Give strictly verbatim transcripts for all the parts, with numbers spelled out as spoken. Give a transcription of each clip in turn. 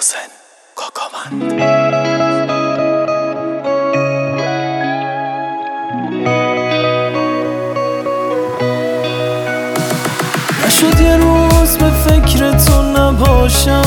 محسن کاکاوند. نشد یه روز به فکر تو نباشم،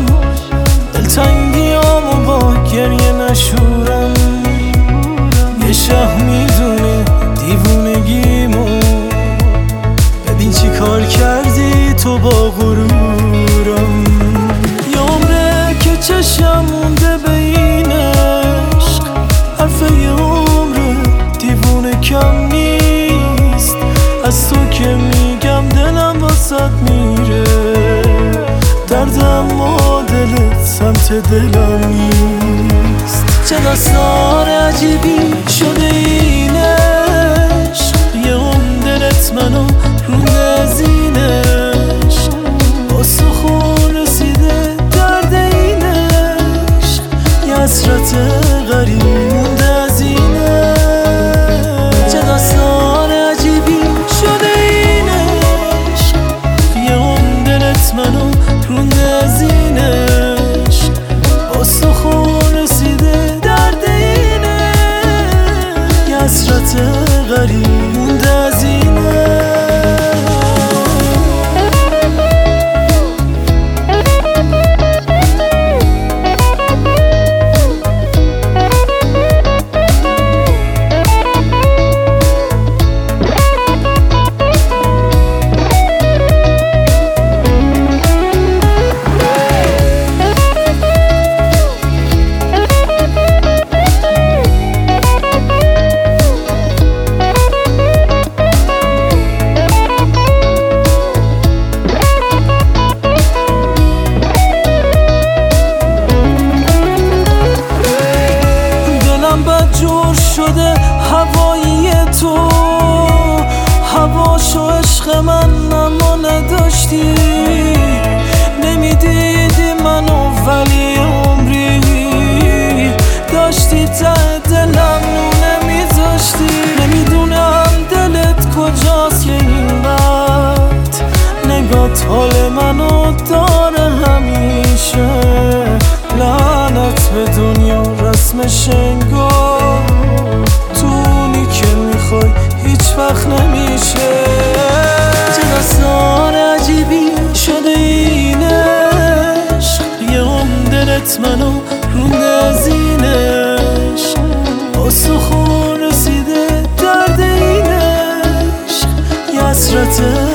دلتنگیامو با گریه نشورم. یه شه میدونه دیوونگیمو، ببین چی کار کردی تو با غرورم. یه عمره که چشم مونده به این عشق، حرف یه عمره دیوونه کم نیست. از تو که میگم دلم واسط میره، دردم و دلت سمت دلم نیست. چه داستان عجیبی شده این عشق، یه هم دلت منو رونده زین عشق. با سخون رسیده درد این عشق، یه حسرت غریب مونده از این عشق. چه داستان عجیبی شده این عشق، یه هم دلت منو رونده زین عشق. با سخون رسیده درد این عشق، یه حسرت غریب مونده از این عشق. جور شده هوایی تو، هواشو عشق من اما نداشتی. نمیدیدی منو ولی عمری داشتی ته دلم نونه میذاشتی. نمیدونم دلت کجاست که اینقدر نگات حال منو داره همیشه. لعنت به دنیا رسمش انگار تونی که میخوای هیچ وقت نمیشه. چه داستان عجیبی شده این عشق، یه هم دلت منو رونده زین عشق. با سخون رسیده درد این عشق، یه حسرت